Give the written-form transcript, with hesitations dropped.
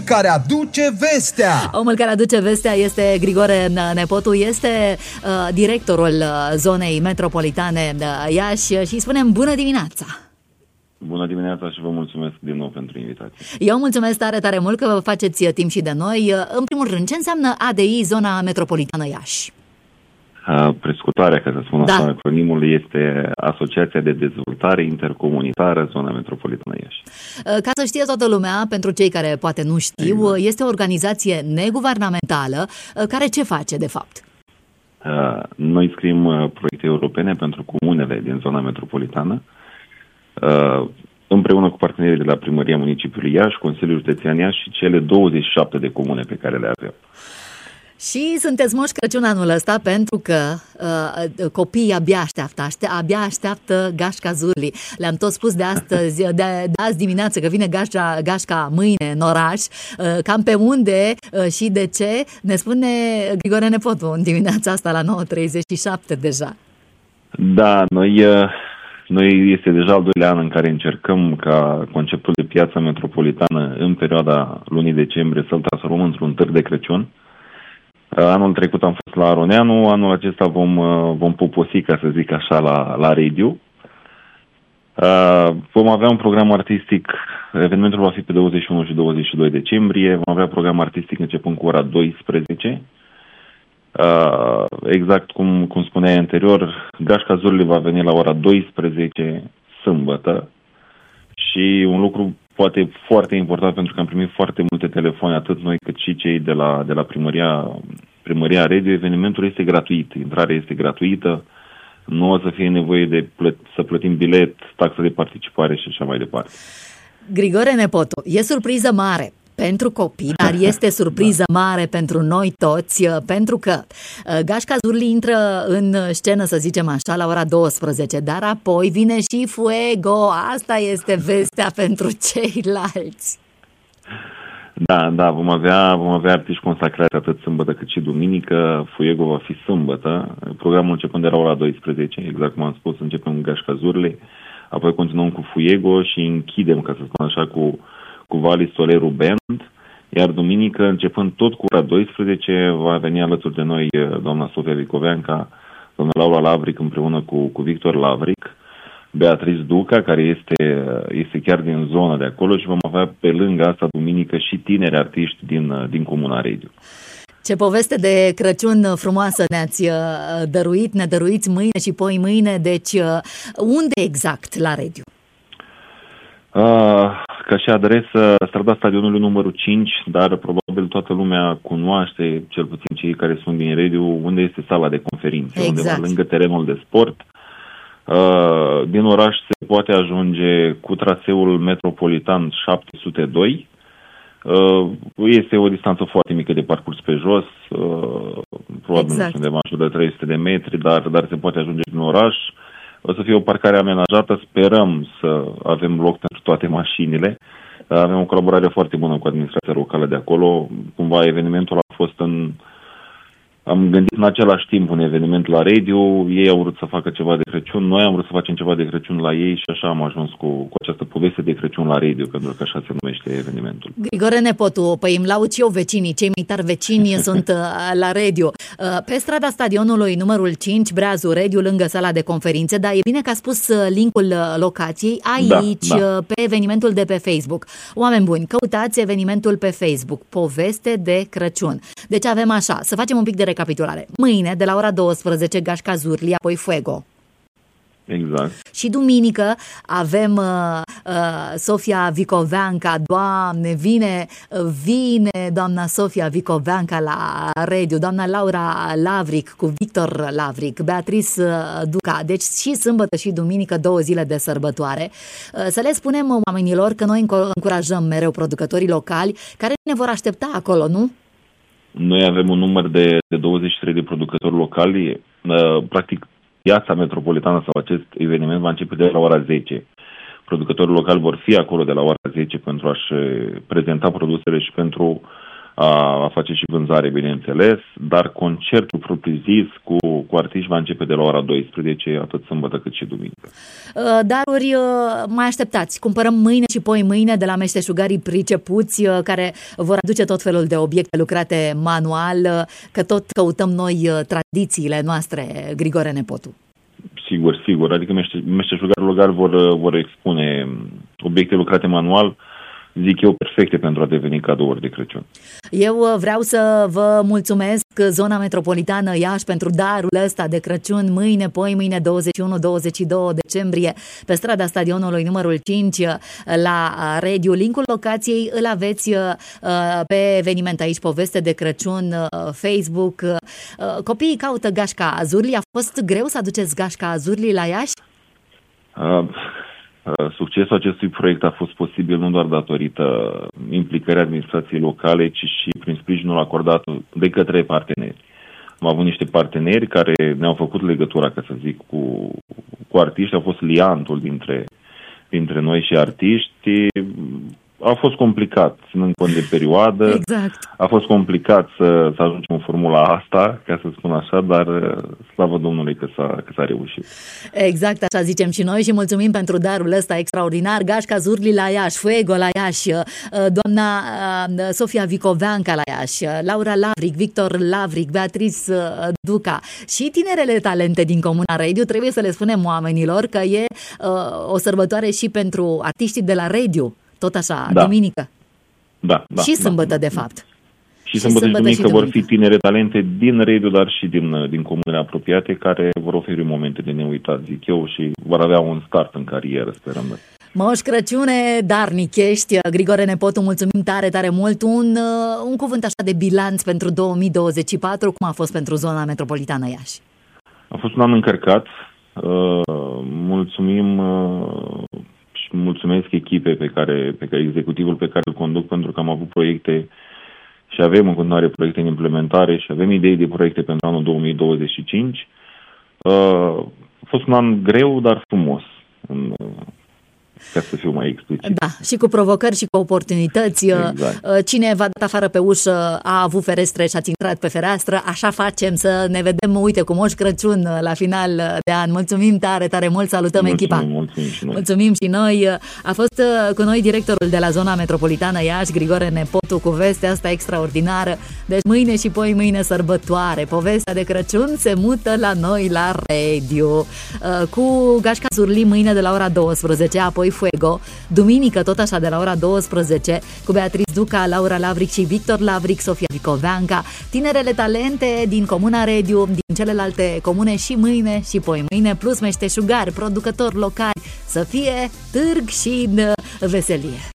care aduce vestea. Omul care aduce vestea este Grigore Nepotu, este directorul zonei metropolitane Iași și spunem bună dimineața! Bună dimineața și vă mulțumesc din nou pentru invitație. Eu mulțumesc tare, tare mult că vă faceți timp și de noi. În primul rând, ce înseamnă ADI, Zona Metropolitană Iași? Prescurtarea, ca să spun așa, acronimul este Asociația de Dezvoltare Intercomunitară Zona Metropolitană Iași. Ca să știe toată lumea, pentru cei care poate nu știu, exact. Este o organizație neguvernamentală care ce face, de fapt? Noi scriem proiecte europene pentru comunele din zona metropolitană, împreună cu partenerii de la Primăria Municipiului Iași, Consiliul Județean Iași și cele 27 de comune pe care le avem. Și sunteți Moș Crăciun anul ăsta pentru că copiii abia așteaptă gașca Zurli. Le-am tot spus de azi dimineață că vine gașca mâine în oraș. Cam pe unde și de ce ne spune Grigore Nepotu în dimineața asta la 9:37 deja. Da, noi este deja al doilea an în care încercăm ca conceptul de piață metropolitană în perioada lunii decembrie să-l transformăm într-un târg de Crăciun. Anul trecut am fost la Aroneanu, anul acesta vom poposi, ca să zic așa, la Rediu. Vom avea un program artistic, evenimentul va fi pe 21 și 22 decembrie, vom avea program artistic începând cu ora 12. Exact cum spuneai anterior, gașca Zurli va veni la ora 12 sâmbătă și un lucru poate foarte important, pentru că am primit foarte multe telefoane, atât noi cât și cei de la Primăria Rediu. Evenimentul este gratuit, intrarea este gratuită, nu o să fie nevoie să plătim bilet, taxă de participare și așa mai departe. Grigore Nepotu, e surpriză mare pentru copii, dar este surpriză mare pentru noi toți, pentru că gașca Zurli intră în scenă, să zicem așa, la ora 12, dar apoi vine și Fuego. Asta este vestea pentru ceilalți. Da, vom avea artiști consacrați atât sâmbătă cât și duminică. Fuego va fi sâmbătă. Programul începând de la ora 12, exact cum am spus, începem cu gașca Zurli, apoi continuăm cu Fuego și închidem, ca să spun așa, cu Vali Soleru Band, iar duminică, începând tot cu ora 12, va veni alături de noi doamna Sofia Vicoveanca, doamna Laura Lavric împreună cu Victor Lavric, Beatrice Duca, care este chiar din zona de acolo, și vom avea pe lângă asta duminică și tineri artiști din Comuna Rediu. Ce poveste de Crăciun frumoasă ne-ați dăruit, ne dăruiți mâine și poi mâine, deci unde exact la Rediu? Ca și adresă, strada Stadionului numărul 5, dar probabil toată lumea cunoaște, cel puțin cei care sunt din Rediu, unde este sala de conferințe, exact. Undeva lângă terenul de sport. Din oraș se poate ajunge cu traseul metropolitan 702. Este o distanță foarte mică de parcurs pe jos, probabil exact. Undeva în jur de 300 de metri, dar se poate ajunge din oraș. O să fie o parcare amenajată, sperăm să avem loc pentru toate mașinile. Avem o colaborare foarte bună cu administrația locală de acolo. Cumva evenimentul a fost am gândit în același timp un eveniment la Rediu, ei au vrut să facă ceva de Crăciun, noi am vrut să facem ceva de Crăciun la ei și așa am ajuns cu această poveste de Crăciun la Rediu, pentru că așa se numește evenimentul. Grigore Nepotu, păi îmi laud și eu vecinii, cei mai tari vecini sunt la Rediu. Pe strada Stadionului numărul 5, Breazu, Rediu, lângă sala de conferințe, dar e bine că a spus linkul locației aici, da. Pe evenimentul de pe Facebook. Oameni buni, căutați evenimentul pe Facebook, poveste de Crăciun. Deci avem așa, să facem un pic de recapitulare. Mâine, de la ora 12, gașca Zurli, apoi Fuego. Exact. Și duminică avem Sofia Vicoveanca. Doamne, vine doamna Sofia Vicoveanca la Rediu, doamna Laura Lavric cu Victor Lavric, Beatrice Duca. Deci și sâmbătă și duminică, 2 zile de sărbătoare. Să le spunem oamenilor că noi încurajăm mereu producătorii locali care ne vor aștepta acolo, nu? Noi avem un număr de 23 de producători locali. Practic, piața metropolitană sau acest eveniment va începe de la ora 10. Producătorii locali vor fi acolo de la ora 10 pentru a-și prezenta produsele și pentru a face și vânzare, bineînțeles, dar concertul propriu-zis cu artiști va începe de la ora 12, atât sâmbătă cât și duminică. Daruri mai așteptați. Cumpărăm mâine și poi mâine de la meșteșugarii pricepuți care vor aduce tot felul de obiecte lucrate manual, că tot căutăm noi tradițiile noastre, Grigore Nepotu. Sigur. Adică meșteșugarii locali vor expune obiecte lucrate manual, zic eu, perfecte pentru a deveni cadouri de Crăciun. Eu vreau să vă mulțumesc, zona metropolitană Iași, pentru darul ăsta de Crăciun mâine, poimâine, 21-22 decembrie, pe strada Stadionului numărul 5 la Rediu. Linkul locației îl aveți pe eveniment aici, Poveste de Crăciun, Facebook. Copiii caută gașca Azurli. A fost greu să aduceți gașca Azurli la Iași? Succesul acestui proiect a fost posibil nu doar datorită implicării administrației locale, ci și prin sprijinul acordat de către parteneri. Am avut niște parteneri care ne-au făcut legătura, ca să zic, cu artiști, au fost liantul dintre noi și artiști. A fost complicat, ținând cont de perioadă. Exact. A fost complicat să ajungem în formula asta, ca să spun așa, dar slavă Domnului că s-a reușit. Exact, așa zicem și noi și mulțumim pentru darul ăsta extraordinar. Gașca Azurli la Iași, Fuego la Iași, doamna Sofia Vicoveanca la Iași, Laura Lavric, Victor Lavric, Beatrice Duca și tinerele talente din Comuna Rediu. Trebuie să le spunem oamenilor că e o sărbătoare și pentru artiștii de la Rediu. Tot așa, da. Duminică. Da. Și sâmbătă, de fapt. Și sâmbătă și duminică vor fi tinere talente din Rediu, dar și din comunele apropiate, care vor oferi momente de neuitat, zic eu, și vor avea un start în carieră, sperăm. Moș Crăciune, darnic ești, Grigore Nepotu, mulțumim tare, tare mult. Un cuvânt așa de bilanț pentru 2024, cum a fost pentru zona metropolitană Iași? A fost un an încărcat. Mulțumesc echipei pe care executivul pe care îl conduc, pentru că am avut proiecte și avem în continuare proiecte în implementare și avem idei de proiecte pentru anul 2025. A fost un an greu, dar frumos, ca să fiu mai explicit. Da, și cu provocări și cu oportunități. Exact. Cine v-a dat afară pe ușă a avut ferestre și ați intrat pe fereastră. Așa facem, să ne vedem, uite, cu Moș Crăciun la final de an. Mulțumim tare, tare mult, salutăm echipa. Mulțumim și noi. A fost cu noi directorul de la zona metropolitană Iași, Grigore Nepotu, cu vestea asta extraordinară. Deci mâine și poimâine sărbătoare. Povestea de Crăciun se mută la noi la Rediu. Cu Gașca Azurli mâine de la ora 12, apoi Fuego, duminică tot așa de la ora 12, cu Beatrice Duca, Laura Lavric și Victor Lavric, Sofia Vicoveanca, tinerele talente din Comuna Rediu, din celelalte comune și mâine și poimâine, plus meșteșugari, producători locali, să fie târg și veselie.